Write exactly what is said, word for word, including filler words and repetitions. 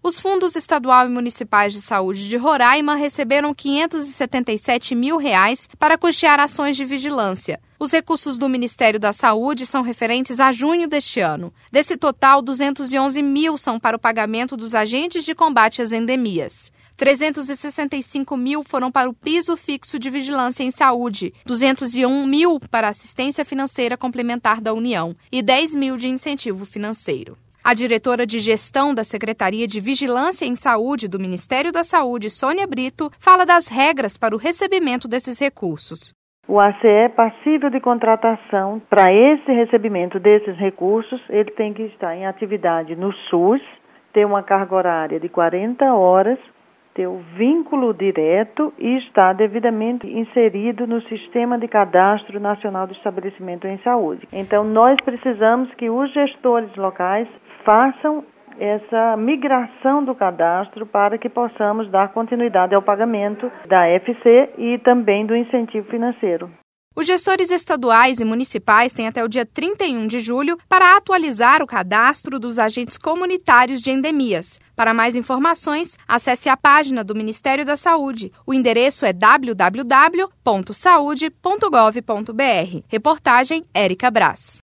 Os fundos estadual e municipais de saúde de Roraima receberam quinhentos e setenta e sete mil reais para custear ações de vigilância. Os recursos do Ministério da Saúde são referentes a junho deste ano. Desse total, duzentos e onze mil são para o pagamento dos agentes de combate às endemias. trezentos e sessenta e cinco mil foram para o piso fixo de vigilância em saúde, duzentos e um mil para assistência financeira complementar da União e dez mil de incentivo financeiro. A diretora de gestão da Secretaria de Vigilância em Saúde do Ministério da Saúde, Sônia Brito, fala das regras para o recebimento desses recursos. O A C E, passível de contratação, para esse recebimento desses recursos, ele tem que estar em atividade no SUS, ter uma carga horária de quarenta horas, ter o vínculo direto e estar devidamente inserido no Sistema de Cadastro Nacional do Estabelecimento em Saúde. Então, nós precisamos que os gestores locais façam essa migração do cadastro para que possamos dar continuidade ao pagamento da F C e também do incentivo financeiro. Os gestores estaduais e municipais têm até o dia trinta e um de julho para atualizar o cadastro dos agentes comunitários de endemias. Para mais informações, acesse a página do Ministério da Saúde. O endereço é w w w ponto saude ponto gov ponto b r. Reportagem Érica Brás.